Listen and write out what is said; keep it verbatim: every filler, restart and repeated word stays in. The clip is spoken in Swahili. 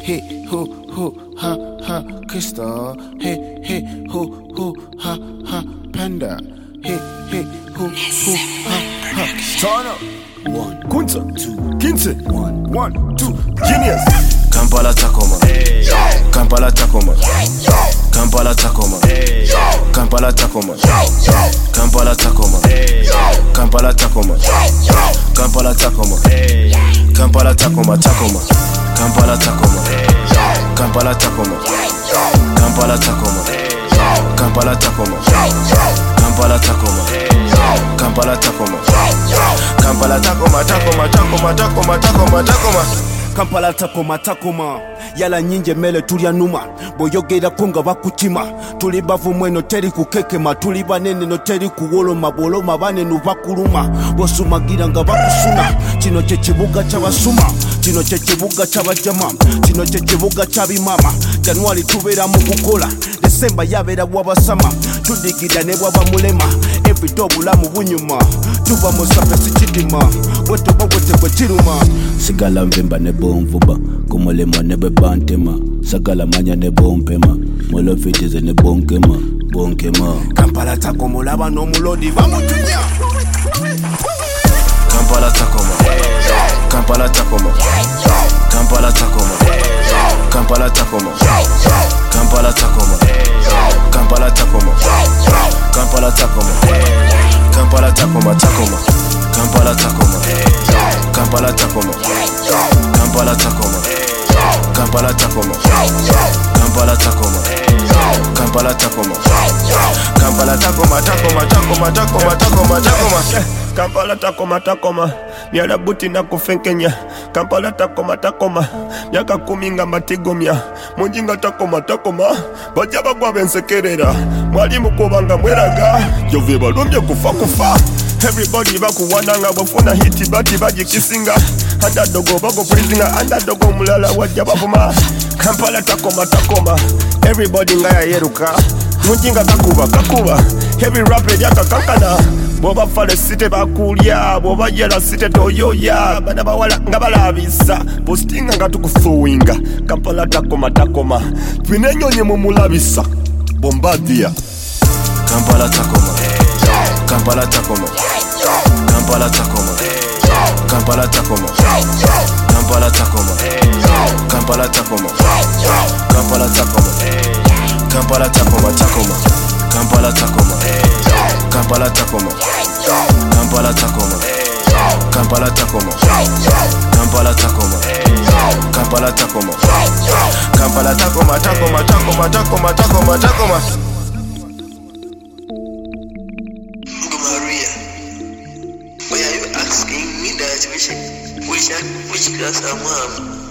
hey, ho, ho, ha, ha, Crystal. Hey, hey, ho, ho, ha, ha, Panda. Hey, hey, ho, ho, ha, ha. Turn up. One, Kunta, two, Kinton. One, one, two, Genius. Kampala Tacoma. Kampala Tacoma. Kampala Tacoma. Kampala Tacoma. Kampala Tacoma. Kampala Tacoma. Kampala Tacoma. Kampala Tacoma. Tacoma. Kampala Tacoma. Kampala Tacoma. Kampala Tacoma. Kampala Tacoma. Kampala Tacoma. Kampala Tacoma. Kampala Tacoma. Tacoma. Tacoma. Tacoma. Tacoma. Tacoma. Kampala Tacoma Tacoma yala nyinje mele tulya numa boyogera kunga bakutima tuli bavu mweno teri kukekema tuli banene no teri kuwoloma boloma banene bakuluma bosumagira nga bakusuna kino kye kibuga ky'abasuma kino kye kibuga ky'abajama kino kye kibuga ky'abimama Januari tubera mu kukola December yabera bwabasama tudigida ne bwaba mulema every double mu bunyuma tuba mu sapesi kidima weto bawote bwe kiruma sigala mvimba ne bomvuba kumulema ne bantema sagala manya ne bompema molo fitize ne bonkema bonkema Kampala Tacoma laba no mulodi bamutunya Kampala Tacoma. Kampala Tacoma. Kampala Tacoma. Kampala Tacoma. Kampala Tacoma. Kampala Tacoma. Kampala Tacoma. Kampala Tacoma. Tacoma. Kampala Tacoma. Kampala Tacoma. Kampala Tacoma. Kampala Tacoma. Kampala Tacoma. Kampala Tacoma. Kampala Tacoma. Tacoma. Tacoma. Tacoma. Tacoma. Tacoma. Kampala Tacoma Tacoma myala buti na kufenkenya Kampala Tacoma Tacoma myaka kumi nga matigomya munjinga Tacoma Tacoma bajja bagwa bensekerera mwali mukubanga mweraga jove balumbye kufa kufa everybody bakuwana nga bafuna hiti bati bajikisinga underdogo bago praising underdogo mulala wajja bavuma Kampala Tacoma Tacoma everybody nga yayeruka munjinga kakuba kakuba heavy rapid yakakankana boba fale site bakulya boba yela site toyoya bana bawala nga balabisa postinga nga tukufuwinga Kampala Tacoma Tacoma twinenyonye mu mulabisa Bombardier Kampala Tacoma. Kampala Tacoma. Kampala Tacoma. Kampala Tacoma. Kampala Tacoma. Kampala Tacoma. Kampala Tacoma. Kampala Tacoma. Tacoma. Kampala Tacoma. Kampala Tacoma. Kampala Tacoma. Kampala Tacoma. Kampala Tacoma. Kampala Tacoma. Kampala Tacoma. Tacoma. Tacoma. Tacoma. Tacoma. Tacoma. Maria, why are you asking me that? Which which which class am I?